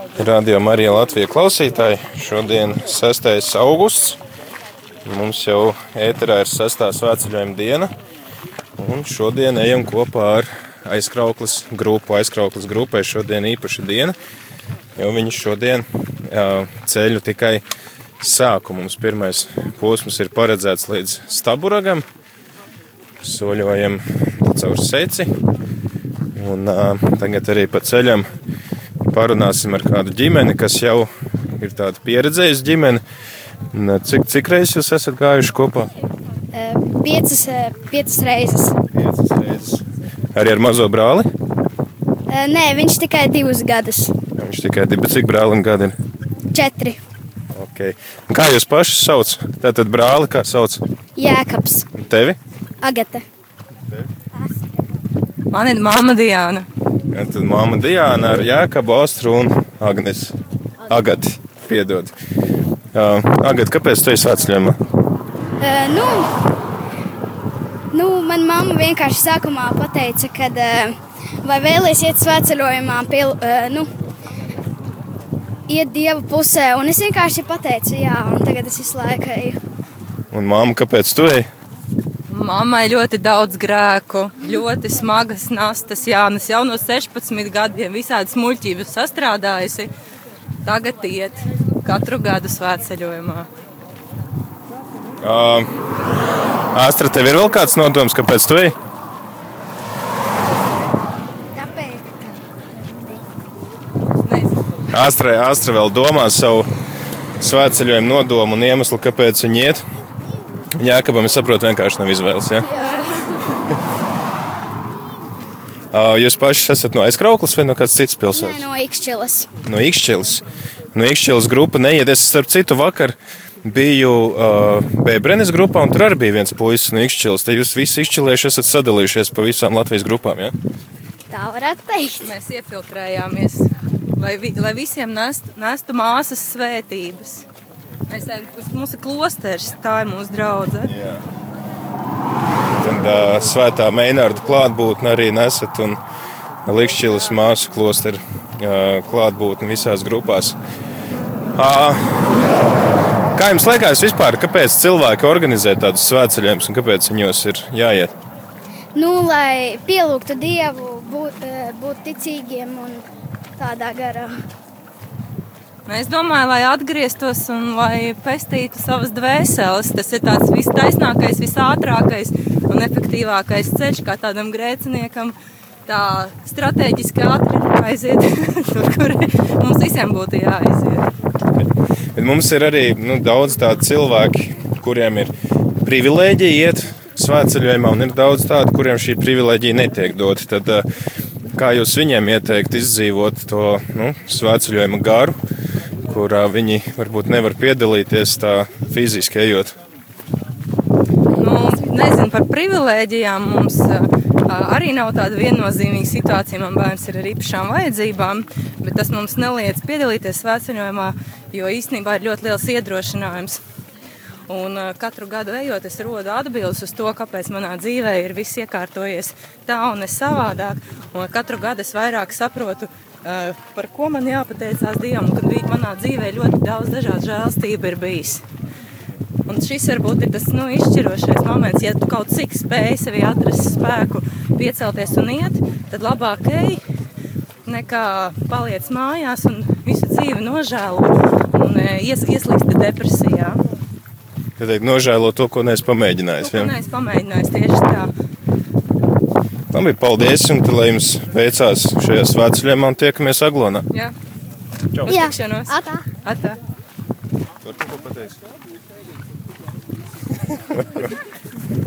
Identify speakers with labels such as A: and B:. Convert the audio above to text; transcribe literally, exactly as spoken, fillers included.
A: Radio Marija Latvija klausītāji. Šodien sestais augusts. Mums jau ēterā ir sestā svētceļojuma diena. Un šodien ejam kopā ar aizkrauklas grupu. Aizkrauklas grupai šodien īpaša diena, jo viņi šodien jā, ceļu tikai sāku. Mums pirmais posms ir paredzēts līdz Staburagam. Soļojam caur Seci. Un uh, tagad arī pa ceļam parunāsim ar kādu ģimeni, kas jau ir tāda pieredzējusi ģimene. Cik, cik reizes jūs esat gājuši kopā?
B: Piecas, piecas reizes.
A: Piecas reizes. Arī ar mazo brāli?
B: Nē, viņš tikai divus gadus.
A: Viņš tikai divi, bet cik brālim gadi ir?
B: Četri.
A: Okay. Un kā jūs paši sauc? Tātad brāli kā sauc?
B: Jēkabs.
A: Un tevi?
B: Agate.
A: Tevi?
C: Man ir māma Diāna.
A: Ja, tad māma Diāna ar Jēkabu, Ostru un Agnes. Agati, piedod. Uh, Agati, kāpēc tu esi svētceļojumā?
B: Uh, nu, nu, man mamma vienkārši sākumā pateica, kad uh, vai vēlies iet svētceļojumā, pie, uh, nu, iet Dieva pusē. Un es vienkārši pateicu, jā, un tagad es visu laiku eju.
A: Un māma, kāpēc tu eji?
C: Mammai ļoti daudz grēku, ļoti smagas nastas jānes, jau no sešpadsmit gadiem visādas muļķības sastrādājusi. Tagad iet katru gadu svētceļojumā.
A: Uh, Astra, tev ir vēl kāds nodoms, kāpēc tu eji?
B: Kāpēc?
A: Astra, Astra vēl domā savu svētceļojumu nodomu un iemeslu, kāpēc viņi iet. Jēkabam, es saprotu, vienkārši nav izvēles, ja? Jūs paši esat no Aizkrauklas vai no kāds cits pilsētas?
B: Nē, no Ikšķilas.
A: No Ikšķilas. No Ikšķilas grupa neiet. Es starp citu vakar biju uh, Bēbrenes grupā, un tur arī bija viens puisis no Ikšķilas. Te jūs visi ikšķilieši esat sadalījušies pa visām Latvijas grupām, ja?
B: Tā varētu teikt.
C: Mēs iefiltrējāmies, lai, vi, lai visiem nestu, nestu māsas svētības. Mēs, mums ir klosters, tā ir mūsu draudze.
A: Jā. Tad uh, svētā Meinārda klātbūtne arī nesat un Likšķilas māsu klosteru uh, klātbūtne visās grupās. Uh, kā jums liekas vispār, kāpēc cilvēki organizē tādus svētceļojumus un kāpēc viņos ir jāiet?
B: Nu, lai pielūgtu Dievu, būt, būt ticīgiem un tādā garā.
C: Es domāju, lai atgrieztos un lai pestītu savas dvēseles. Tas ir tāds vistaisnākais, visātrākais un efektīvākais ceļš, kā tādam grēciniekam tā strateģiski ātri aiziet tur, kur mums visiem būtu jāaiziet.
A: Bet mums ir arī nu, daudz tādu cilvēki, kuriem ir privilēģija iet svētceļojumā, un ir daudz tādu, kuriem šī privilēģija netiek dota. Tad kā jūs viņiem ieteikt izdzīvot to nu, svētceļojuma garu, kurā viņi varbūt nevar piedalīties tā fiziski ejot?
C: Nu, nezinu, par privilēģijām mums arī nav tāda viennozīmīga situācija. Man bērns ir ar īpašām vajadzībām, bet tas mums neliedz piedalīties svētceļojumā, jo īstenībā ir ļoti liels iedrošinājums. Un katru gadu ejot, es rodu atbildes uz to, kāpēc manā dzīvē ir viss iekārtojies tā un ne savādāk. Un katru gadu es vairāk saprotu, par ko man jāpateicās Dievam, kad manā dzīvē ļoti daudz dažādu žēlstību ir bijis. Un šis varbūt ir tas nu, izšķirošais moments, ja tu kaut cik spēj sevi atrast spēku, piecelties un iet, tad labāk ej, nekā paliec mājās un visu dzīvi nožēlo un ies, ieslīgst depresijā.
A: Tad teikt, nožēlo to, ko neesi pamēģinājis.
C: To, ko neesi pamēģinājis, tieši tā.
A: Labi, paldies, un lai jums veicās šajā svētceļojumā un tiekamies Aglonā.
C: Jā.
A: Čau.
C: Uz tikšanos.
B: Atā.
C: Atā.
A: Var tu ko pateikt?